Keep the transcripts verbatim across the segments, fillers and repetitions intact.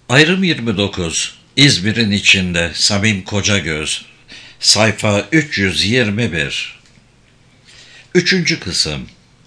Ayrım yirmi dokuz. İzmir'in içinde Samim Kocagöz. Sayfa üç yüz yirmi bir. Üçüncü kısım.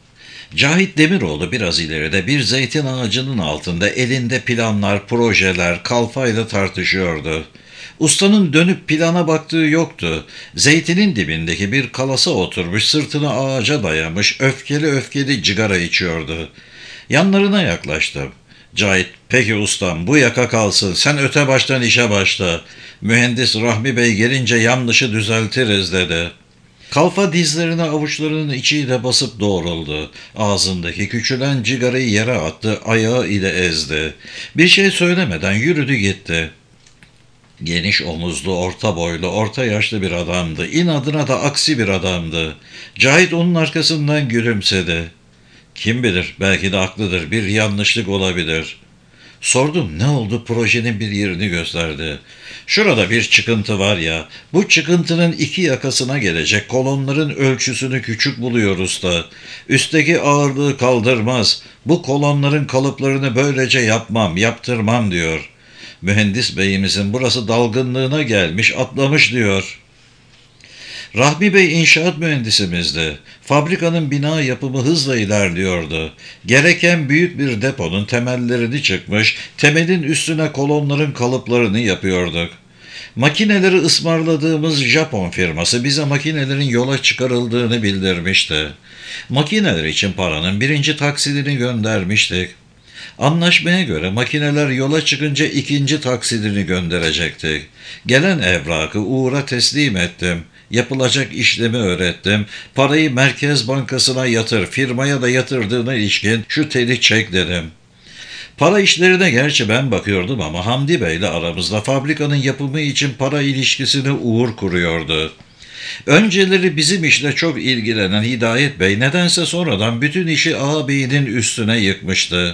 Cahit Demiroğlu biraz ileride bir zeytin ağacının altında elinde planlar, projeler, kalfayla tartışıyordu. Ustanın dönüp plana baktığı yoktu. Zeytinin dibindeki bir kalasa oturmuş, sırtını ağaca dayamış, öfkeli öfkeli cigara içiyordu. Yanlarına yaklaştım. Cahit, peki ustam, bu yaka kalsın, sen öte baştan işe başla. Mühendis Rahmi Bey gelince yanlışı düzeltiriz dedi. Kalfa dizlerine avuçlarının içiyle basıp doğruldu. Ağzındaki küçülen cigarayı yere attı, ayağı ile ezdi. Bir şey söylemeden yürüdü gitti. Geniş omuzlu, orta boylu, orta yaşlı bir adamdı. İnadına da aksi bir adamdı. Cahit onun arkasından gülümsedi. Kim bilir, belki de haklıdır, bir yanlışlık olabilir. Sordum, ne oldu? Projenin bir yerini gösterdi. Şurada bir çıkıntı var ya, bu çıkıntının iki yakasına gelecek kolonların ölçüsünü küçük buluyoruz da. Üstteki ağırlığı kaldırmaz. Bu kolonların kalıplarını böylece yapmam, yaptırmam diyor. Mühendis beyimizin burası dalgınlığına gelmiş, atlamış diyor. Rahmi Bey inşaat mühendisimizdi. Fabrikanın bina yapımı hızla ilerliyordu. Gereken büyük bir deponun temellerini çıkmış, temelin üstüne kolonların kalıplarını yapıyorduk. Makineleri ısmarladığımız Japon firması bize makinelerin yola çıkarıldığını bildirmişti. Makineler için paranın birinci taksidini göndermiştik. Anlaşmaya göre makineler yola çıkınca ikinci taksidini gönderecektik. Gelen evrakı Uğur'a teslim ettim. Yapılacak işlemi öğrettim. Parayı Merkez Bankası'na yatır, firmaya da yatırdığına ilişkin şu teli çek dedim. Para işlerine gerçi ben bakıyordum ama Hamdi Bey'le aramızda fabrikanın yapımı için para ilişkisini Uğur kuruyordu. Önceleri bizim işle çok ilgilenen Hidayet Bey nedense sonradan bütün işi ağabeyinin üstüne yıkmıştı.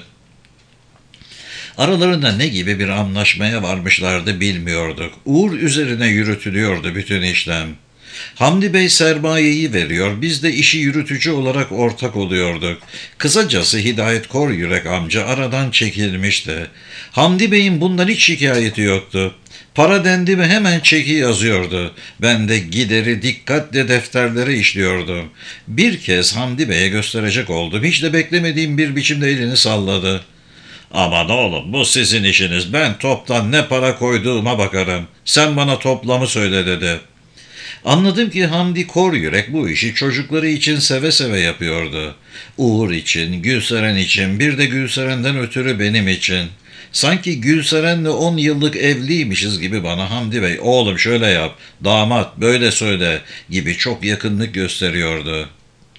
Aralarında ne gibi bir anlaşmaya varmışlardı bilmiyorduk. Uğur üzerine yürütülüyordu bütün işlem. Hamdi Bey sermayeyi veriyor, biz de işi yürütücü olarak ortak oluyorduk. Kısacası Hidayet Koryürek amca aradan çekilmişti. Hamdi Bey'in bundan hiç şikayeti yoktu. Para dendi mi hemen çeki yazıyordu. Ben de gideri dikkatle defterlere işliyordum. Bir kez Hamdi Bey'e gösterecek oldum. Hiç de beklemediğim bir biçimde elini salladı. Aman oğlum, bu sizin işiniz. Ben toptan ne para koyduğuma bakarım. Sen bana toplamı söyle dedi. Anladım ki Hamdi Koryürek bu işi çocukları için seve seve yapıyordu. Uğur için, Gülseren için, bir de Gülseren'den ötürü benim için. Sanki Gülseren'le on yıllık evliymişiz gibi bana Hamdi Bey, oğlum şöyle yap, damat böyle söyle gibi çok yakınlık gösteriyordu.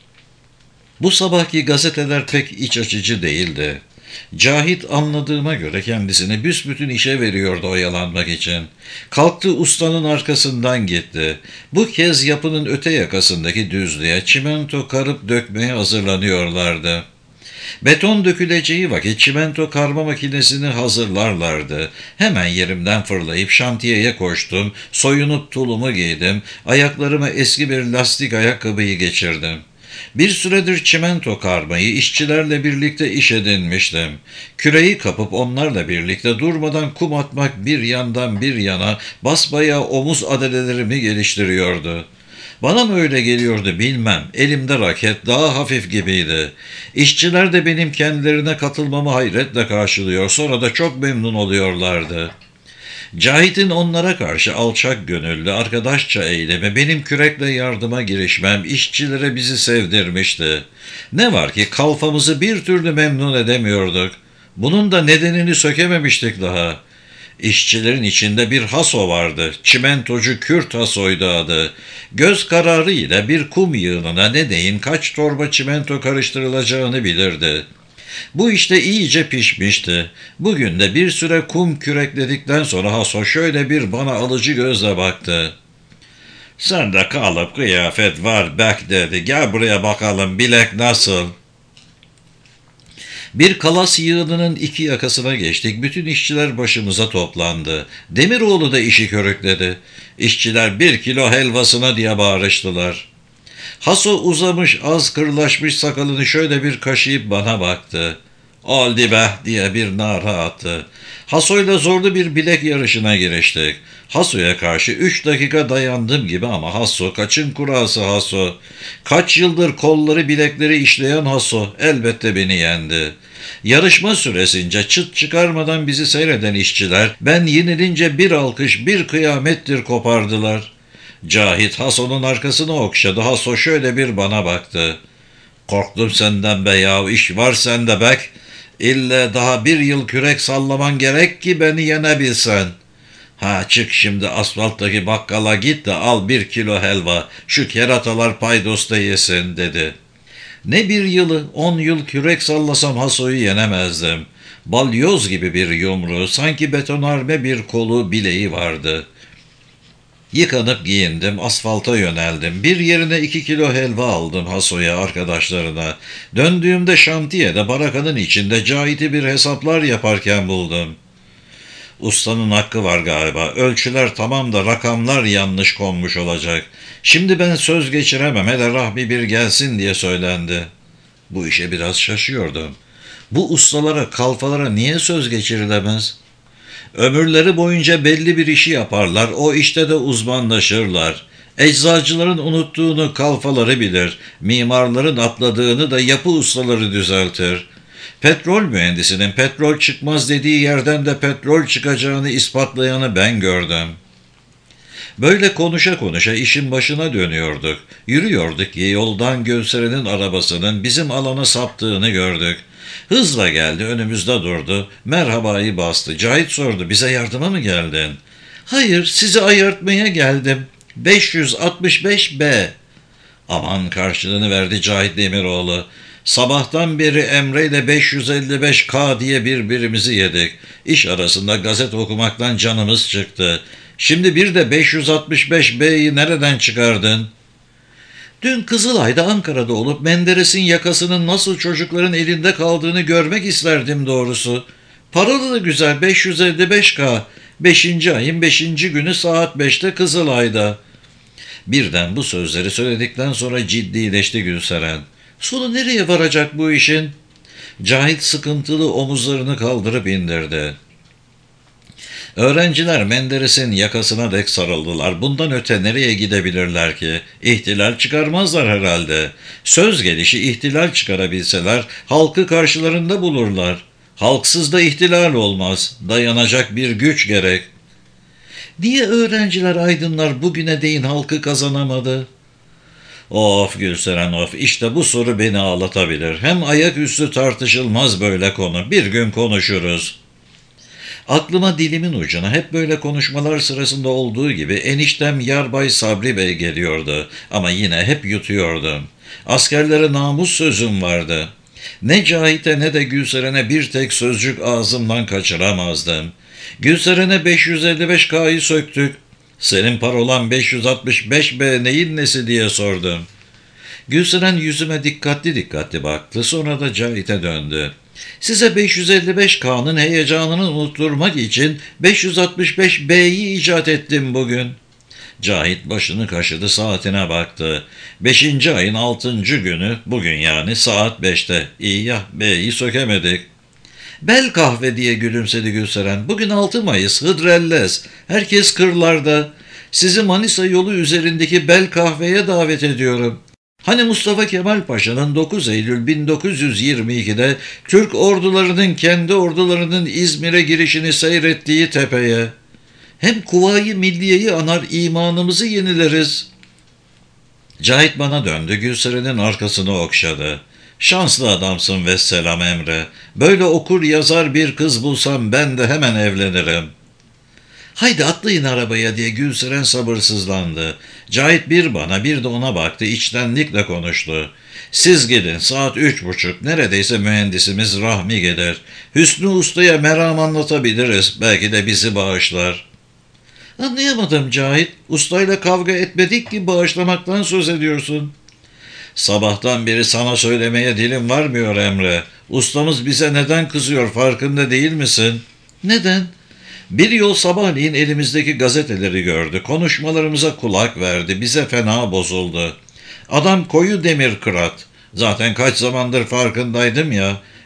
Bu sabahki gazeteler pek iç açıcı değildi. Cahit anladığıma göre kendisini büsbütün işe veriyordu oyalanmak için. Kalktı ustanın arkasından gitti. Bu kez yapının öte yakasındaki düzlüğe çimento karıp dökmeye hazırlanıyorlardı. Beton döküleceği vakit çimento karma makinesini hazırlarlardı. Hemen yerimden fırlayıp şantiyeye koştum, soyunup tulumu giydim, ayaklarıma eski bir lastik ayakkabıyı geçirdim. Bir süredir çimento karmayı işçilerle birlikte iş edinmiştim. Küreyi kapıp onlarla birlikte durmadan kum atmak bir yandan bir yana basbayağı omuz adalelerimi geliştiriyordu. Bana mı öyle geliyordu bilmem. Elimde raket daha hafif gibiydi. İşçiler de benim kendilerine katılmamı hayretle karşılıyor. Sonra da çok memnun oluyorlardı. Cahit'in onlara karşı alçak gönüllü, arkadaşça eylemi, benim kürekle yardıma girişmem işçilere bizi sevdirmişti. Ne var ki kalfamızı bir türlü memnun edemiyorduk. Bunun da nedenini sökememiştik daha. İşçilerin içinde bir Haso vardı. Çimentocu Kürt Haso'ydu adı. Göz kararı ile bir kum yığınına ne deyin kaç torba çimento karıştırılacağını bilirdi. Bu işte iyice pişmişti. Bugün de bir süre kum kürekledikten sonra Haso şöyle bir bana alıcı gözle baktı. Sende kalıp kıyafet var bek dedi. Gel buraya bakalım bilek nasıl? Bir kalas yığınının iki yakasına geçtik. Bütün işçiler başımıza toplandı. Demiroğlu da işi körükledi. İşçiler bir kilo helvasına diye bağırıştılar. Haso uzamış az kırlaşmış sakalını şöyle bir kaşıyıp bana baktı. "Oldi be!" diye bir nara attı. Haso'yla zorlu bir bilek yarışına giriştik. Haso'ya karşı üç dakika dayandım gibi ama Haso kaçın kurası Haso. Kaç yıldır kolları bilekleri işleyen Haso elbette beni yendi. Yarışma süresince çıt çıkarmadan bizi seyreden işçiler ben yenilince bir alkış bir kıyamettir kopardılar. Cahit Haso'nun arkasını okşadı. Haso şöyle bir bana baktı. "Korktum senden be yav, iş var sende bek. İlle daha bir yıl kürek sallaman gerek ki beni yenebilsen. Ha çık şimdi asfalttaki bakkala git de al bir kilo helva, şu keratalar paydosta yesin" dedi. Ne bir yılı, on yıl kürek sallasam Haso'yu yenemezdim. Balyoz gibi bir yumruğu, sanki betonarme bir kolu bileği vardı. Yıkanıp giyindim, asfalta yöneldim. Bir yerine iki kilo helva aldım Haso'ya, arkadaşlarına. Döndüğümde şantiyede barakanın içinde Cahit'i bir hesaplar yaparken buldum. "Ustanın hakkı var galiba. Ölçüler tamam da rakamlar yanlış konmuş olacak. Şimdi ben söz geçiremem, hele Rahmi bir gelsin" diye söylendi. Bu işe biraz şaşıyordum. Bu ustalara, kalfalara niye söz geçirilemez? Ömürleri boyunca belli bir işi yaparlar, o işte de uzmanlaşırlar. Eczacıların unuttuğunu kalfaları bilir, mimarların atladığını da yapı ustaları düzeltir. Petrol mühendisinin petrol çıkmaz dediği yerden de petrol çıkacağını ispatlayanı ben gördüm. Böyle konuşa konuşa işin başına dönüyorduk. Yürüyorduk ki yoldan Gülseren'in arabasının bizim alana saptığını gördük. Hızla geldi, önümüzde durdu. Merhabayı bastı. Cahit sordu, "Bize yardıma mı geldin?" "Hayır, sizi ayartmaya geldim. beş yüz altmış beş B" Aman, karşılığını verdi Cahit Demiroğlu. Sabahtan beri Emre ile beş yüz elli beş K diye birbirimizi yedik. İş arasında gazete okumaktan canımız çıktı. Şimdi bir de beş yüz altmış beş B'yi nereden çıkardın? Dün Kızılay'da, Ankara'da olup Menderes'in yakasının nasıl çocukların elinde kaldığını görmek isterdim doğrusu. Paralı da güzel, beş yüz elli beş K. Beşinci ayın beşinci günü saat beşte Kızılay'da. Birden bu sözleri söyledikten sonra ciddileşti Gülseren. "Sonu nereye varacak bu işin?" Cahit sıkıntılı omuzlarını kaldırıp indirdi. Öğrenciler Menderes'in yakasına dek sarıldılar. Bundan öte nereye gidebilirler ki? İhtilal çıkarmazlar herhalde. Söz gelişi ihtilal çıkarabilseler halkı karşılarında bulurlar. Halksız da ihtilal olmaz. Dayanacak bir güç gerek. Niye öğrenciler, aydınlar bugüne değin halkı kazanamadı? Of Gülseren of, işte bu soru beni ağlatabilir. Hem ayaküstü tartışılmaz böyle konu. Bir gün konuşuruz. Aklıma dilimin ucuna hep böyle konuşmalar sırasında olduğu gibi eniştem Yarbay Sabri Bey geliyordu. Ama yine hep yutuyordum. Askerlere namus sözüm vardı. Ne Cahit'e ne de Gülseren'e bir tek sözcük ağzımdan kaçıramazdım. Gülseren'e beş yüz elli beş K'yı söktük. "Senin parolan beş yüz altmış beş B neyin nesi?" diye sordum. Gülseren yüzüme dikkatli dikkatli baktı, sonra da Cahit'e döndü. "Size beş yüz elli beş K'nın heyecanını unutturmak için beş yüz altmış beş B'yi icat ettim bugün." Cahit başını kaşıdı, saatine baktı. Beşinci ayın altıncı günü, bugün yani, saat beşte. İyi ya, B'yi sökemedik. "Bel kahve" diye gülümsedi Gülseren. "Bugün altı Mayıs, Hıdrellez. Herkes kırlarda. Sizi Manisa yolu üzerindeki Bel kahveye davet ediyorum. Hani Mustafa Kemal Paşa'nın dokuz Eylül bin dokuz yüz yirmi ikide Türk ordularının kendi ordularının İzmir'e girişini seyrettiği tepeye. Hem Kuvayi Milliye'yi anar, imanımızı yenileriz." Cahit bana döndü, Gülseren'in arkasını okşadı. "Şanslı adamsın vesselam Emre. Böyle okur yazar bir kız bulsam ben de hemen evlenirim." "Haydi atlayın arabaya" diye Gülseren sabırsızlandı. Cahit bir bana bir de ona baktı, içtenlikle konuştu. "Siz gidin, saat üç buçuk, neredeyse mühendisimiz Rahmi gelir. Hüsnü Usta'ya meram anlatabiliriz, belki de bizi bağışlar." "Anlayamadım Cahit, ustayla kavga etmedik ki bağışlamaktan söz ediyorsun." "Sabahtan beri sana söylemeye dilim varmıyor Emre. Ustamız bize neden kızıyor, farkında değil misin?" "Neden?" "Bir yol sabahleyin elimizdeki gazeteleri gördü. Konuşmalarımıza kulak verdi. Bize fena bozuldu. Adam koyu demir kırat. Zaten kaç zamandır farkındaydım ya.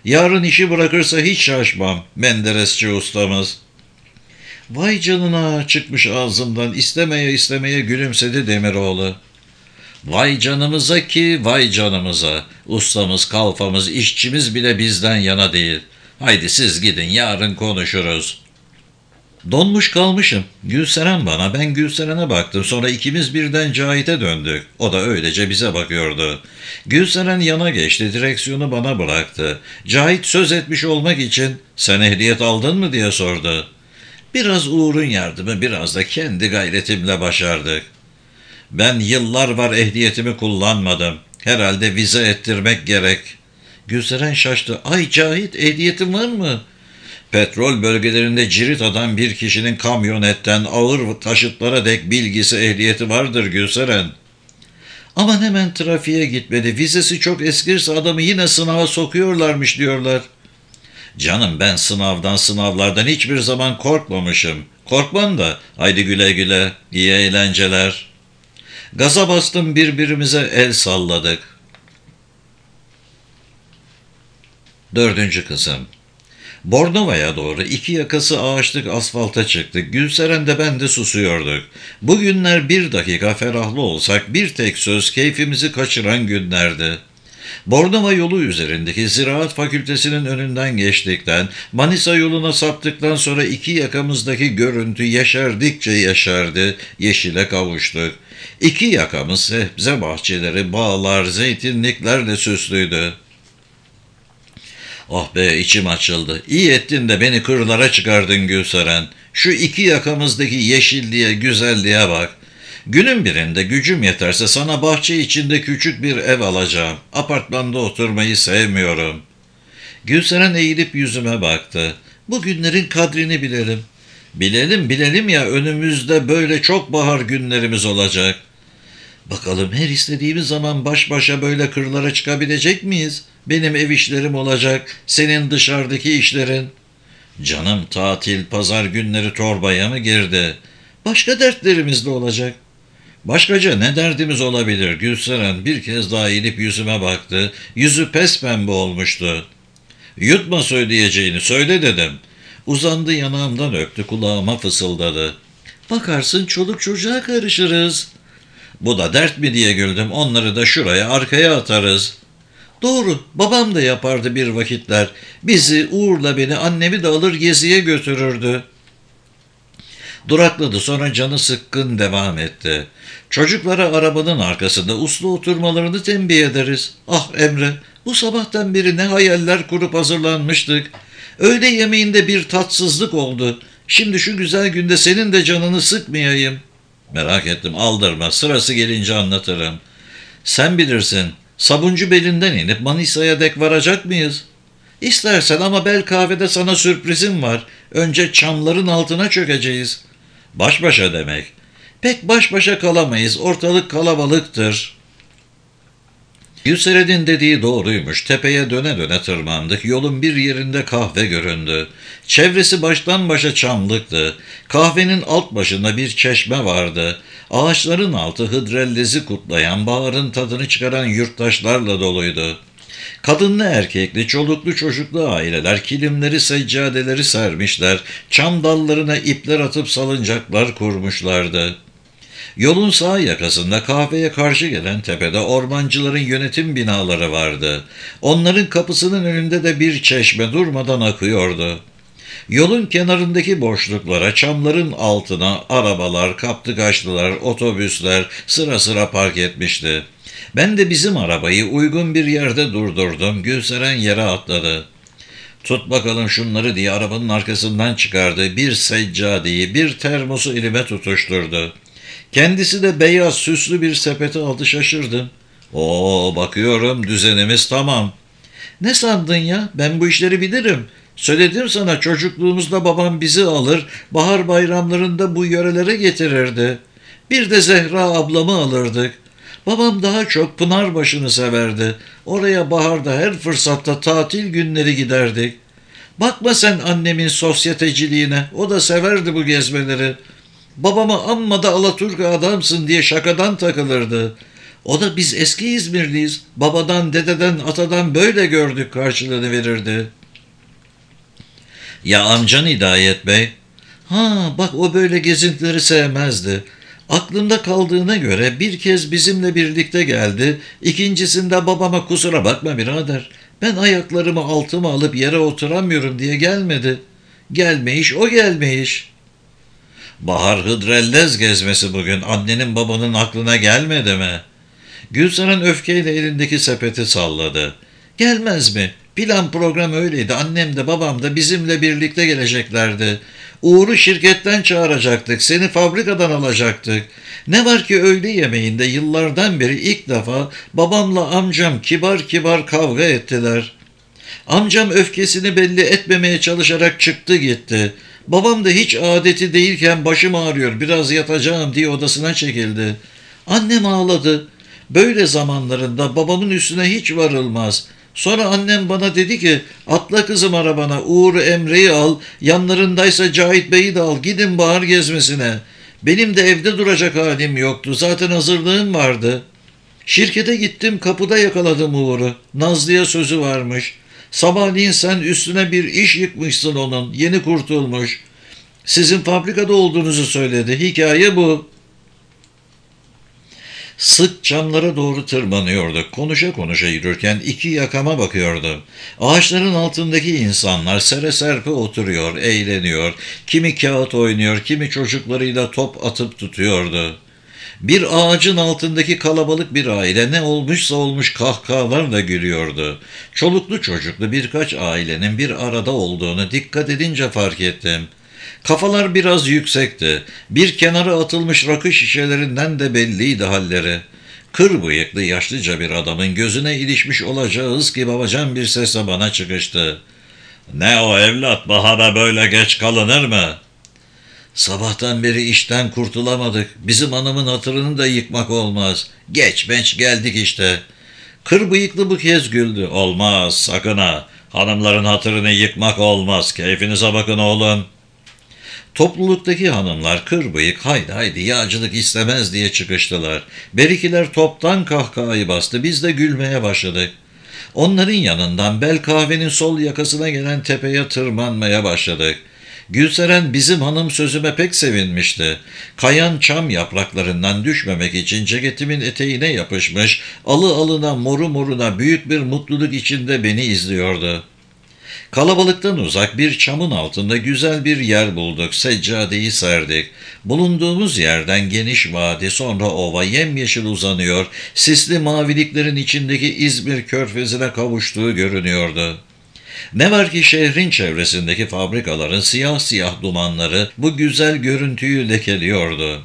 Yarın işi bırakırsa hiç şaşmam Menderesçi ustamız. Vay canına çıkmış ağzımdan, istemeye istemeye gülümsedi Demiroğlu. Vay canımıza ki vay canımıza. Ustamız, kalfamız, işçimiz bile bizden yana değil. Haydi siz gidin, yarın konuşuruz. Donmuş kalmışım. Gülseren bana, ben Gülseren'e baktım. Sonra ikimiz birden Cahit'e döndük. O da öylece bize bakıyordu. Gülseren yana geçti, direksiyonu bana bıraktı. Cahit söz etmiş olmak için sen ehliyet aldın mı diye sordu. Biraz Uğur'un yardımı, biraz da kendi gayretimle başardık. Ben yıllar var ehliyetimi kullanmadım. Herhalde vize ettirmek gerek. Gülseren şaştı. Ay Cahit, ehliyetin var mı? Petrol bölgelerinde cirit atan bir kişinin kamyonetten ağır taşıtlara dek bilgisi, ehliyeti vardır Gülseren. Aman hemen trafiğe gitmedi. Vizesi çok eskirse adamı yine sınava sokuyorlarmış diyorlar. Canım, ben sınavdan sınavlardan hiçbir zaman korkmamışım. Korkmam da. Haydi güle güle. İyi eğlenceler. Gaza bastım, birbirimize el salladık. Dördüncü kısım. Bornova'ya doğru iki yakası ağaçlık asfalta çıktık. Gülseren de ben de susuyorduk. Bugünler bir dakika ferahlı olsak bir tek söz keyfimizi kaçıran günlerdi. Bornova yolu üzerindeki Ziraat Fakültesinin önünden geçtikten, Manisa yoluna saptıktan sonra iki yakamızdaki görüntü yeşerdikçe yeşerdi, yeşile kavuştuk. İki yakamız sebze bahçeleri, bağlar, zeytinliklerle süslüydü. Oh be, içim açıldı. İyi ettin de beni kırlara çıkardın Gülseren. Şu iki yakamızdaki yeşilliğe, güzelliğe bak. Günün birinde gücüm yeterse sana bahçe içinde küçük bir ev alacağım. Apartmanda oturmayı sevmiyorum. Gülseren eğilip yüzüme baktı. Bu günlerin kadrini bilelim. Bilelim bilelim ya, önümüzde böyle çok bahar günlerimiz olacak. Bakalım her istediğimiz zaman baş başa böyle kırlara çıkabilecek miyiz? Benim ev işlerim olacak, senin dışarıdaki işlerin. Canım, tatil, pazar günleri torbaya mı girdi? Başka dertlerimiz de olacak. Başkaca ne derdimiz olabilir? Gülseren bir kez daha eğilip yüzüme baktı. Yüzü pespembe olmuştu. Yutma söyleyeceğini, söyle dedim. Uzandı, yanağımdan öptü, kulağıma fısıldadı. Bakarsın çoluk çocuğa karışırız. Bu da dert mi diye güldüm. Onları da şuraya, arkaya atarız. Doğru, babam da yapardı bir vakitler. Bizi, Uğur'la beni, annemi de alır geziye götürürdü. Durakladı, sonra canı sıkkın devam etti. Çocuklara arabanın arkasında uslu oturmalarını tembih ederiz. Ah Emre, bu sabahtan beri ne hayaller kurup hazırlanmıştık. Öğle yemeğinde bir tatsızlık oldu. Şimdi şu güzel günde senin de canını sıkmayayım. Merak ettim, aldırma, sırası gelince anlatırım. Sen bilirsin, Sabuncu belinden inip Manisa'ya dek varacak mıyız? İstersen, ama bel kahvede sana sürprizim var. Önce çamların altına çökeceğiz. Baş başa demek. Pek baş başa kalamayız, ortalık kalabalıktır. Gülseren'in dediği doğruymuş. Tepeye döne döne tırmandık. Yolun bir yerinde kahve göründü. Çevresi baştan başa çamlıktı. Kahvenin alt başında bir çeşme vardı. Ağaçların altı hıdrellezi kutlayan, baharın tadını çıkaran yurttaşlarla doluydu. Kadınlı erkekli, çoluklu çocuklu aileler kilimleri, seccadeleri sermişler, çam dallarına ipler atıp salıncaklar kurmuşlardı. Yolun sağ yakasında kahveye karşı gelen tepede ormancıların yönetim binaları vardı. Onların kapısının önünde de bir çeşme durmadan akıyordu. Yolun kenarındaki boşluklara, çamların altına arabalar, kaptı kaçtılar, otobüsler sıra sıra park etmişti. Ben de bizim arabayı uygun bir yerde durdurdum. Gülseren yere atladı. Tut bakalım şunları diye arabanın arkasından çıkardı. Bir seccadeyi, bir termosu elime tutuşturdu. Kendisi de beyaz süslü bir sepeti aldı, şaşırdım. Oo, bakıyorum düzenimiz tamam. Ne sandın ya? Ben bu işleri bilirim. Söyledim sana, çocukluğumuzda babam bizi alır, bahar bayramlarında bu yörelere getirirdi. Bir de Zehra ablamı alırdık. Babam daha çok Pınarbaşı'nı severdi. Oraya baharda her fırsatta tatil günleri giderdik. Bakma sen annemin sosyeteciliğine, o da severdi bu gezmeleri. Babama amma da Alaturka adamsın diye şakadan takılırdı. O da biz eski İzmirliyiz, babadan, dededen, atadan böyle gördük karşılığını verirdi. Ya amcan Hidayet Bey? Ha bak o böyle gezintileri sevmezdi. Aklımda kaldığına göre bir kez bizimle birlikte geldi. İkincisinde babama kusura bakma birader. Ben ayaklarımı altıma alıp yere oturamıyorum diye gelmedi. Gelmeyiş o gelmeyiş. Bahar Hıdrellez gezmesi bugün annenin babanın aklına gelmedi mi? Gülseren öfkeyle elindeki sepeti salladı. Gelmez mi? Plan program öyleydi. Annem de babam da bizimle birlikte geleceklerdi. Uğur'u şirketten çağıracaktık. Seni fabrikadan alacaktık. Ne var ki öğle yemeğinde yıllardan beri ilk defa babamla amcam kibar kibar kavga ettiler. Amcam öfkesini belli etmemeye çalışarak çıktı gitti. Babam da hiç adeti değilken başım ağrıyor biraz yatacağım diye odasına çekildi. Annem ağladı. Böyle zamanlarında babamın üstüne hiç varılmaz. Sonra annem bana dedi ki atla kızım arabana Uğur Emre'yi al yanlarındaysa Cahit Bey'i de al gidin bahar gezmesine. Benim de evde duracak halim yoktu zaten hazırlığım vardı. Şirkete gittim kapıda yakaladım Uğur'u. Nazlı'ya sözü varmış. Sabahleyin sen üstüne bir iş yıkmışsın onun yeni kurtulmuş. Sizin fabrikada olduğunuzu söyledi. Hikaye bu. Sık camlara doğru tırmanıyorduk. Konuşa konuşa yürürken iki yakama bakıyordum. Ağaçların altındaki insanlar sere serpe oturuyor, eğleniyor. Kimi kağıt oynuyor, kimi çocuklarıyla top atıp tutuyordu. Bir ağacın altındaki kalabalık bir aile ne olmuşsa olmuş kahkahalarla gülüyordu. Çoluklu çocuklu birkaç ailenin bir arada olduğunu dikkat edince fark ettim. Kafalar biraz yüksekti. Bir kenara atılmış rakı şişelerinden de belliydi halleri. Kır bıyıklı yaşlıca bir adamın gözüne ilişmiş olacağız ki babacan bir sesle bana çıkıştı. ''Ne o evlat, bahara böyle geç kalınır mı?'' ''Sabahtan beri işten kurtulamadık. Bizim hanımın hatırını da yıkmak olmaz. Geç meç geldik işte.'' Kır bıyıklı bu kez güldü. ''Olmaz sakın ha. Hanımların hatırını yıkmak olmaz. Keyfinize bakın oğlum.'' Topluluktaki hanımlar kır bıyık haydi haydi yağcılık istemez diye çıkıştılar. Berikiler toptan kahkahayı bastı. Biz de gülmeye başladık. Onların yanından bel kahvenin sol yakasına gelen tepeye tırmanmaya başladık. Gülseren bizim hanım sözüme pek sevinmişti. Kayan çam yapraklarından düşmemek için ceketimin eteğine yapışmış, alı alına moru moruna büyük bir mutluluk içinde beni izliyordu. Kalabalıktan uzak bir çamın altında güzel bir yer bulduk. Seccadeyi serdik. Bulunduğumuz yerden geniş vadi sonra ova yemyeşil uzanıyor. Sisli maviliklerin içindeki İzmir körfezine kavuştuğu görünüyordu. Ne var ki şehrin çevresindeki fabrikaların siyah siyah dumanları bu güzel görüntüyü lekeliyordu.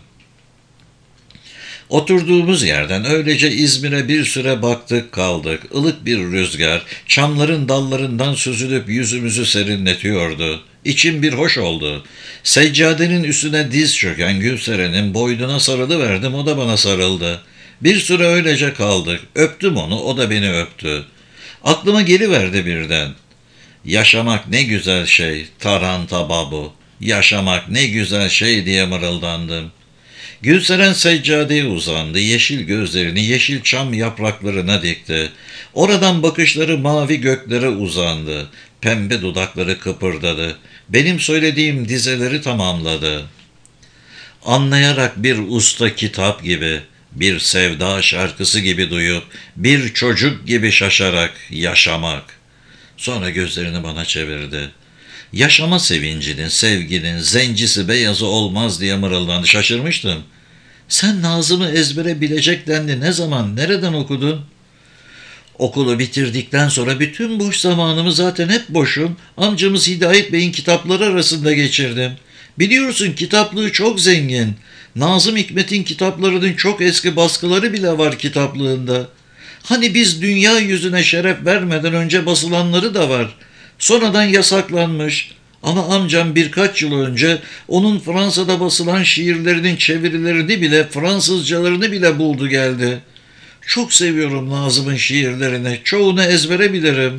Oturduğumuz yerden öylece İzmir'e bir süre baktık kaldık. Ilık bir rüzgar çamların dallarından süzülüp yüzümüzü serinletiyordu. İçim bir hoş oldu. Seccadenin üstüne diz çöken Gülseren'in boynuna sarılıverdim, o da bana sarıldı. Bir süre öylece kaldık. Öptüm onu, o da beni öptü. Aklıma geliverdi birden. Yaşamak ne güzel şey, Taranta babu. Yaşamak ne güzel şey diye mırıldandım. Gülseren seccadeye uzandı, yeşil gözlerini yeşil çam yapraklarına dikti. Oradan bakışları mavi göklere uzandı. Pembe dudakları kıpırdadı. Benim söylediğim dizeleri tamamladı. Anlayarak bir usta kitap gibi, bir sevda şarkısı gibi duyup, bir çocuk gibi şaşarak yaşamak. Sonra gözlerini bana çevirdi. Yaşama sevincinin, sevginin, zencisi beyazı olmaz diye mırıldandı. Şaşırmıştım. Sen Nazım'ı ezbere bilecek dendi. Ne zaman, nereden okudun? Okulu bitirdikten sonra bütün boş zamanımı zaten hep boşum. Amcamız Hidayet Bey'in kitapları arasında geçirdim. Biliyorsun kitaplığı çok zengin. Nazım Hikmet'in kitaplarının çok eski baskıları bile var kitaplığında. Hani biz dünya yüzüne şeref vermeden önce basılanları da var. Sonradan yasaklanmış. Ama amcam birkaç yıl önce onun Fransa'da basılan şiirlerinin çevirilerini bile, Fransızcalarını bile buldu geldi. Çok seviyorum Nazım'ın şiirlerini. Çoğunu ezbere bilirim.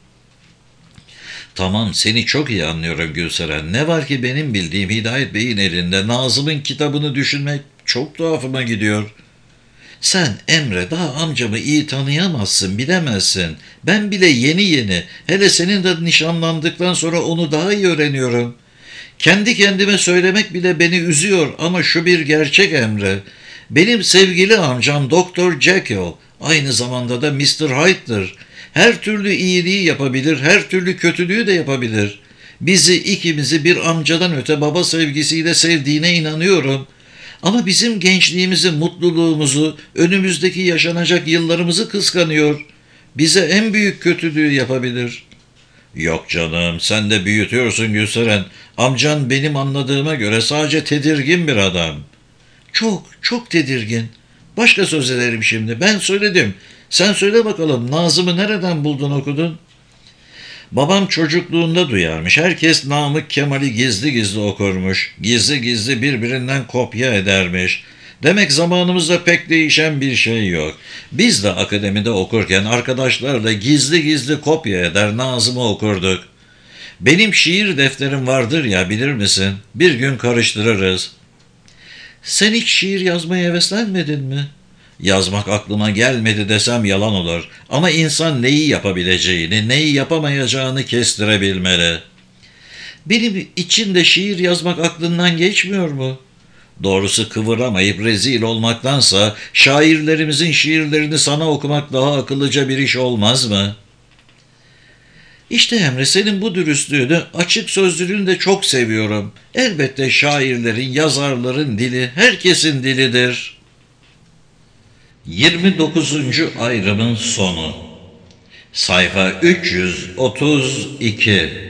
Tamam, seni çok iyi anlıyorum Gülseren. Ne var ki benim bildiğim Hidayet Bey'in elinde Nazım'ın kitabını düşünmek çok tuhafıma gidiyor. Sen Emre daha amcamı iyi tanıyamazsın, bilemezsin. Ben bile yeni yeni, hele senin de nişanlandıktan sonra onu daha iyi öğreniyorum. Kendi kendime söylemek bile beni üzüyor ama şu bir gerçek Emre. Benim sevgili amcam Doktor Jekyll, aynı zamanda da mister Hyde'dır. Her türlü iyiliği yapabilir, her türlü kötülüğü de yapabilir. Bizi ikimizi bir amcadan öte baba sevgisiyle sevdiğine inanıyorum. Ama bizim gençliğimizi, mutluluğumuzu, önümüzdeki yaşanacak yıllarımızı kıskanıyor. Bize en büyük kötülüğü yapabilir. Yok canım, sen de büyütüyorsun Gülseren. Amcan benim anladığıma göre sadece tedirgin bir adam. Çok, çok tedirgin. Başka söz ederim şimdi. Ben söyledim. Sen söyle bakalım, Nazım'ı nereden buldun, okudun? Babam çocukluğunda duyarmış. Herkes Namık Kemal'i gizli gizli okurmuş. Gizli gizli birbirinden kopya edermiş. Demek zamanımızda pek değişen bir şey yok. Biz de akademide okurken arkadaşlarla gizli gizli kopya eder Nazım'ı okurduk. Benim şiir defterim vardır ya, bilir misin? Bir gün karıştırırız. Sen hiç şiir yazmaya heveslenmedin mi? Yazmak aklıma gelmedi desem yalan olur. Ama insan neyi yapabileceğini, neyi yapamayacağını kestirebilmeli. Benim için de şiir yazmak aklından geçmiyor mu? Doğrusu kıvıramayıp rezil olmaktansa şairlerimizin şiirlerini sana okumak daha akıllıca bir iş olmaz mı? İşte Emre, senin bu dürüstlüğünü, açık sözlülüğünü de çok seviyorum. Elbette şairlerin, yazarların dili herkesin dilidir. yirmi dokuzuncu ayrımın sonu. Sayfa üç yüz otuz iki.